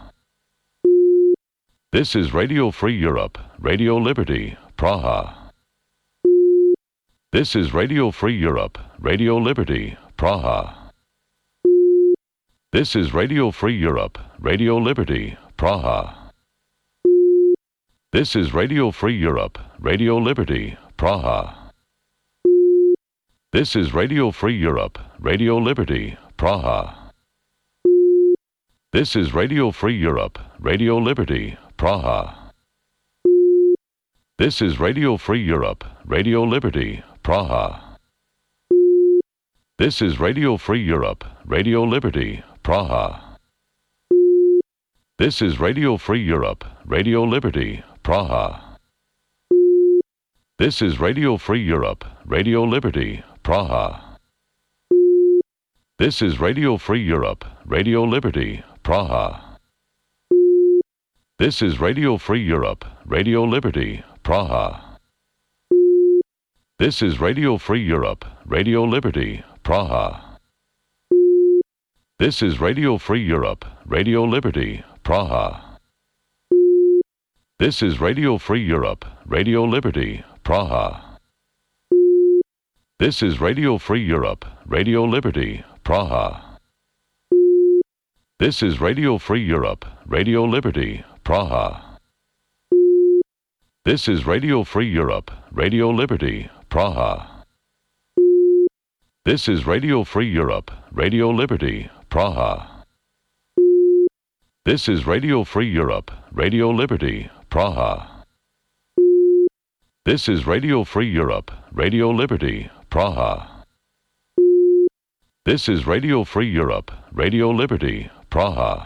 This is Radio Free Europe, Radio Liberty, Praha. This is Radio Free Europe, Radio Liberty, Praha. This is Radio Free Europe, Radio Liberty, Praha. This is Radio Free Europe, Radio Liberty, Praha. This is Radio Free Europe, Radio Liberty, Praha. This is Radio Free Europe, Radio Liberty, Praha. This is Radio Free Europe, Radio Liberty, Praha. This is Radio Free Europe, Radio Liberty, Praha. This is Radio Free Europe, Radio Liberty, Praha. This is Radio Free Europe, Radio Liberty, Praha. This is Radio Free Europe, Radio Liberty, Praha. This is Radio Free Europe, Radio Liberty, Praha. This is Radio Free Europe, Radio Liberty, Praha. This is Radio Free Europe, Radio Liberty, Praha. This is Radio Free Europe, Radio Liberty, Praha. This is Radio Free Europe, Radio Liberty, Praha. This is Radio Free Europe, Radio Liberty, Praha. This is Radio Free Europe, Radio Liberty, Praha. This is Radio Free Europe, Radio Liberty, Praha. This is Radio Free Europe, Radio Liberty, Praha. This is Radio Free Europe, Radio Liberty, Praha. This is Radio Free Europe, Radio Liberty, Praha.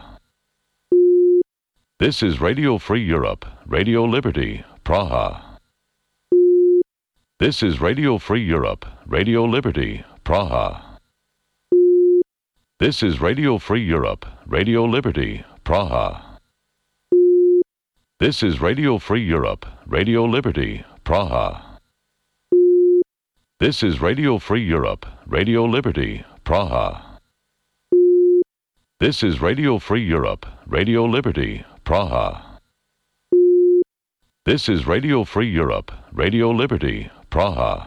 This is Radio Free Europe, Radio Liberty, Praha. This is Radio Free Europe, Radio Liberty, Praha. This is Radio Free Europe, Radio Liberty, Praha. This is Radio Free Europe, Radio Liberty, Praha. This is Radio Free Europe, Radio Liberty, Praha. This is Radio Free Europe, Radio Liberty, Praha. This is Radio Free Europe, Radio Liberty, Praha.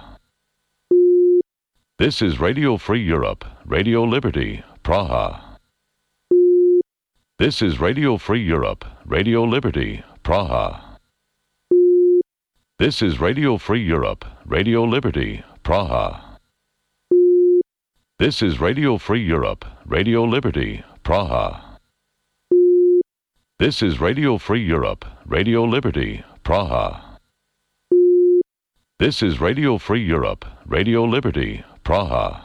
This is Radio Free Europe, Radio Liberty, Praha. This is Radio Free Europe, Radio Liberty, Praha. This is Radio Free Europe, Radio Liberty, Praha. This is Radio Free Europe, Radio Liberty, Praha. This is Radio Free Europe, Radio Liberty, Praha. This is Radio Free Europe, Radio Liberty, Praha.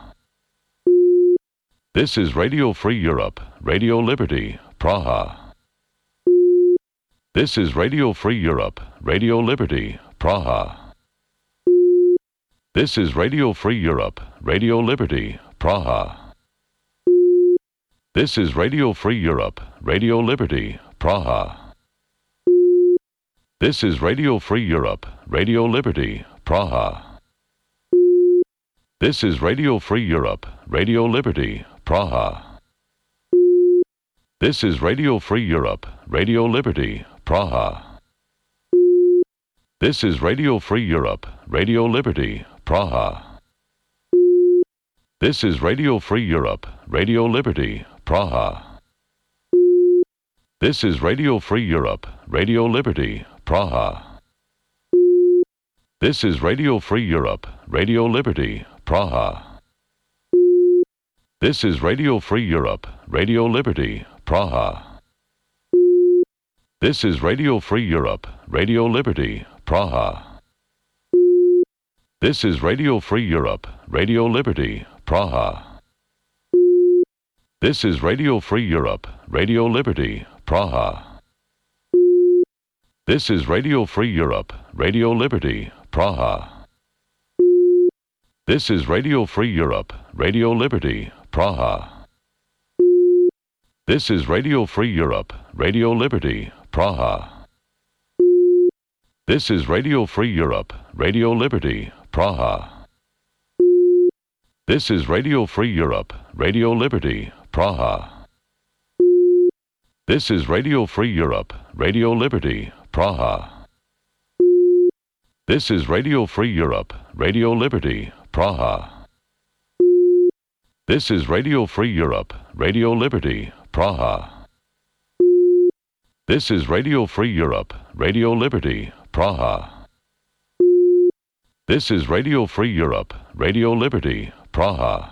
This is Radio Free Europe, Radio Liberty, Praha. This is Radio Free Europe, Radio Liberty, Praha. This is Radio Free Europe, Radio Liberty, Praha. This is Radio Free Europe, Radio Liberty, Praha. This is Radio Free Europe, Radio Liberty, Praha. This is Radio Free Europe, Radio Liberty, Praha. This is Radio Free Europe, Radio Liberty, Praha. This is Radio Free Europe, Radio Liberty, Praha. This is Radio Free Europe, Radio Liberty, Praha. This is Radio Free Europe, Radio Liberty, Praha. This is Radio Free Europe, Radio Liberty, Praha. This is Radio Free Europe, Radio Liberty, Praha. This is Radio Free Europe, Radio Liberty, Praha. This is Radio Free Europe, Radio Liberty, Praha. This is Radio Free Europe, Radio Liberty, Praha. This is Radio Free Europe, Radio Liberty, Praha. This is Radio Free Europe, Radio Liberty, Praha. This is Radio Free Europe, Radio Liberty, Praha. This is Radio Free Europe, Radio Liberty, Praha. This is Radio Free Europe, Radio Liberty, Praha. This is Radio Free Europe, Radio Liberty, Praha. This is Radio Free Europe, Radio Liberty, Praha. This is Radio Free Europe, Radio Liberty, Praha. This is Radio Free Europe, Radio Liberty, Praha. This is Radio Free Europe, Radio Liberty, Praha.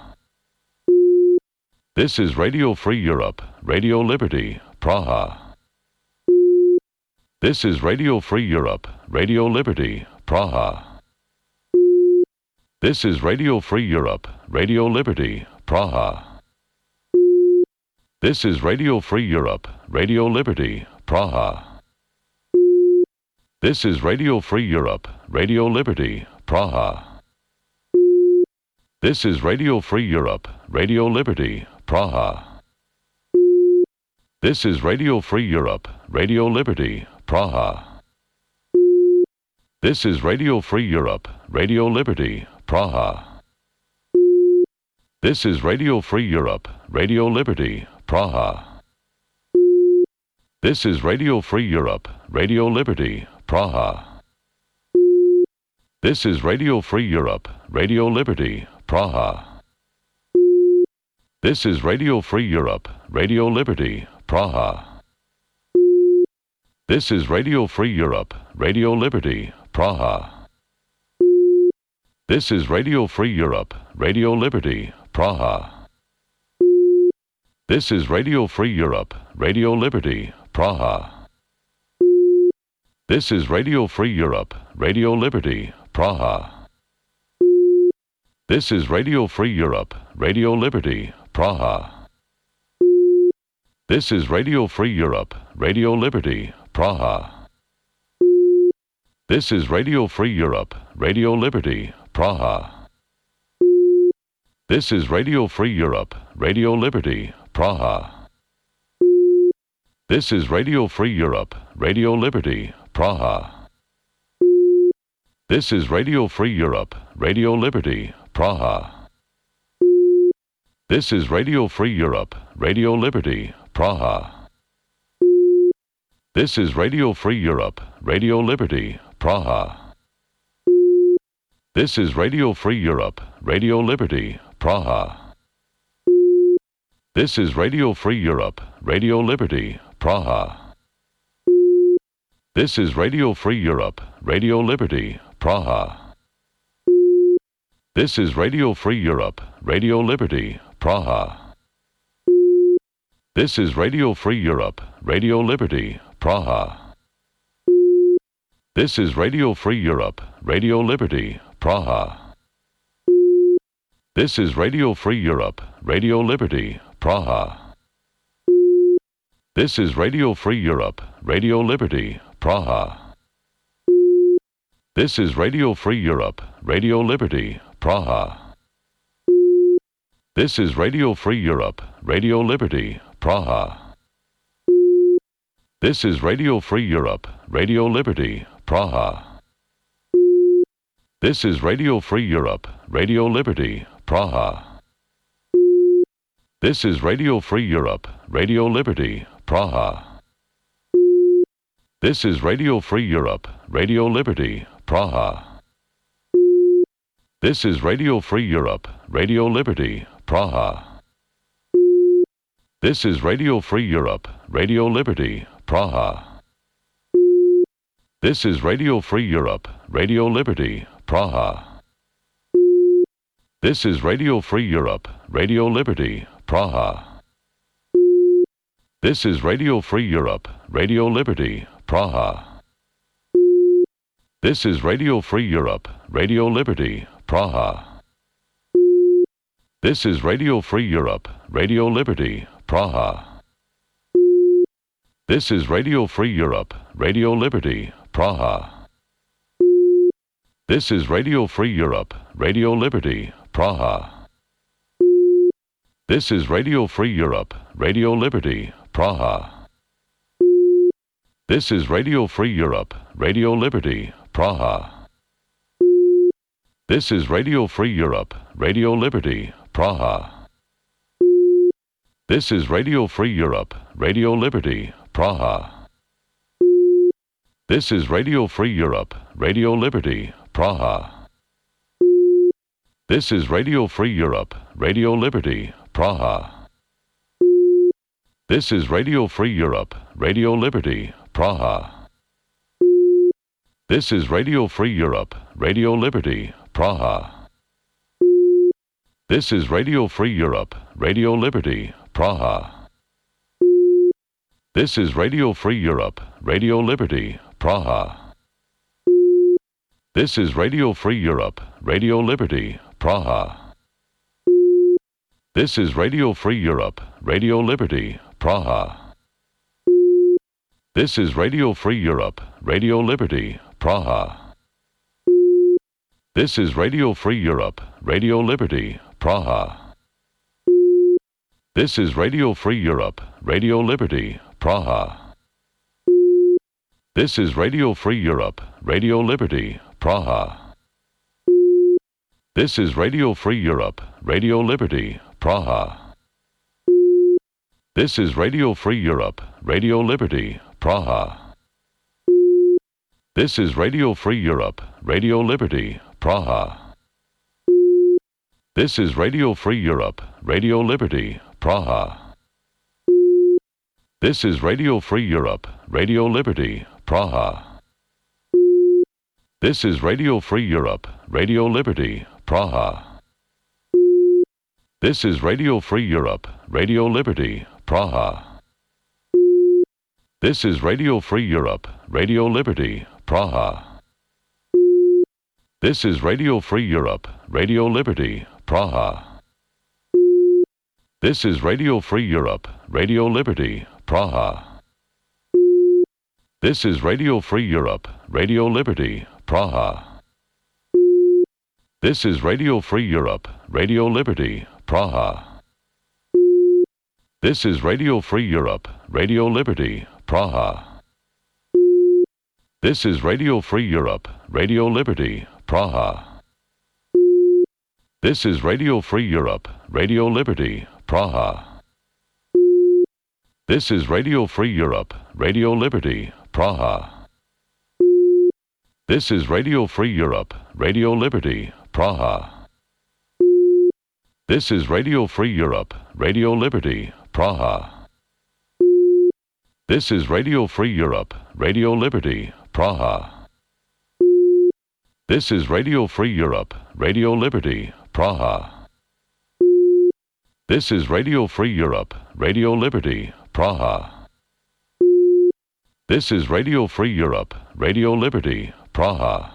This is Radio Free Europe, Radio Liberty, Praha. This is Radio Free Europe, Radio Liberty, Praha. This is Radio Free Europe, Radio Liberty, Praha. This is Radio Free Europe, Radio Liberty, Praha. This is Radio Free Europe, Radio Liberty, Praha. This is Radio Free Europe, Radio Liberty, Praha. This is Radio Free Europe, Radio Liberty, Praha. This is Radio Free Europe, Radio Liberty, Praha. This is Radio Free Europe, Radio Liberty, Praha. This is Radio Free Europe, Radio Liberty, Praha. This is Radio Free Europe, Radio Liberty, Praha. This is Radio Free Europe, Radio Liberty, Praha. This is Radio Free Europe, Radio Liberty, Praha. This is Radio Free Europe, Radio Liberty, Praha. This is Radio Free Europe, Radio Liberty, Praha. This is Radio Free Europe, Radio Liberty, Praha. This is Radio Free Europe, Radio Liberty, Praha. This is Radio Free Europe, Radio Liberty, Praha. This is Radio Free Europe, Radio Liberty, Praha. This is Radio Free Europe, Radio Liberty, Praha. This is Radio Free Europe, Radio Liberty, Praha. This is Radio Free Europe, Radio Liberty, Praha. This is Radio Free Europe, Radio Liberty, Praha. This is Radio Free Europe, Radio Liberty, Praha. This is Radio Free Europe, Radio Liberty, Praha. This is Radio Free Europe, Radio Liberty, Praha. This is Radio Free Europe, Radio Liberty, Praha. This is Radio Free Europe, Radio Liberty, Praha. This is Radio Free Europe, Radio Liberty, Praha. This is Radio Free Europe, Radio Liberty, Praha. This is Radio Free Europe, Radio Liberty, Praha. This is Radio Free Europe, Radio Liberty, Praha. This is Radio Free Europe, Radio Liberty, Praha. This is Radio Free Europe, Radio Liberty, Praha. This is Radio Free Europe, Radio Liberty, Praha. This is Radio Free Europe, Radio Liberty, Praha. This is Radio Free Europe, Radio Liberty, Praha. This is Radio Free Europe, Radio Liberty, Praha. This is Radio Free Europe, Radio Liberty, Praha. This is Radio Free Europe, Radio Liberty, Praha. This is Radio Free Europe, Radio Liberty, Praha. This is Radio Free Europe, Radio Liberty, Praha. This is Radio Free Europe, Radio Liberty, Praha. This is Radio Free Europe, Radio Liberty, Praha. This is Radio Free Europe, Radio Liberty, Praha. This is Radio Free Europe, Radio Liberty, Praha. This is Radio Free Europe, Radio Liberty, Praha. This is Radio Free Europe, Radio Liberty, Praha. This is Radio Free Europe, Radio Liberty, Praha. This is Radio Free Europe, Radio Liberty, Praha. This is Radio Free Europe, Radio Liberty, Praha. This is Radio Free Europe, Radio Liberty, Praha. This is Radio Free Europe, Radio Liberty, Praha. This is Radio Free Europe, Radio Liberty, Praha. This is Radio Free Europe, Radio Liberty, Praha. This is Radio Free Europe, Radio Liberty, Praha. This is Radio Free Europe, Radio Liberty, Praha. This is Radio Free Europe, Radio Liberty, Praha. This is Radio Free Europe, Radio Liberty, Praha. This is Radio Free Europe, Radio Liberty, Praha. This is Radio Free Europe, Radio Liberty, Praha. This is Radio Free Europe, Radio Liberty, Praha. This is Radio Free Europe, Radio Liberty, Praha. This is Radio Free Europe, Radio Liberty, Praha. This is Radio Free Europe, Radio Liberty, Praha. This is Radio Free Europe, Radio Liberty, Praha. This is Radio Free Europe, Radio Liberty, Praha. This is Radio Free Europe, Radio Liberty, Praha. This is Radio Free Europe, Radio Liberty, Praha. This is Radio Free Europe, Radio Liberty, Praha. This is Radio Free Europe, Radio Liberty, Praha. This is Radio Free Europe, Radio Liberty, Praha. This is Radio Free Europe, Radio Liberty, Praha. This is Radio Free Europe, Radio Liberty, Praha. This is Radio Free Europe, Radio Liberty, Praha. This is Radio Free Europe, Radio Liberty, Praha. This is Radio Free Europe, Radio Liberty, Praha. This is Radio Free Europe, Radio Liberty, Praha. This is Radio Free Europe, Radio Liberty, Praha. This is Radio Free Europe, Radio Liberty, Praha. This is Radio Free Europe, Radio Liberty, Praha. This is Radio Free Europe, Radio Liberty, Praha. This is Radio Free Europe, Radio Liberty, Praha. This is Radio Free Europe, Radio Liberty, Praha. This is Radio Free Europe, Radio Liberty, Praha.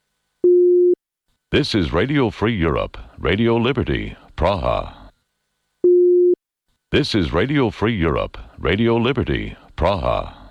This is Radio Free Europe, Radio Liberty, Praha. This is Radio Free Europe, Radio Liberty, Praha.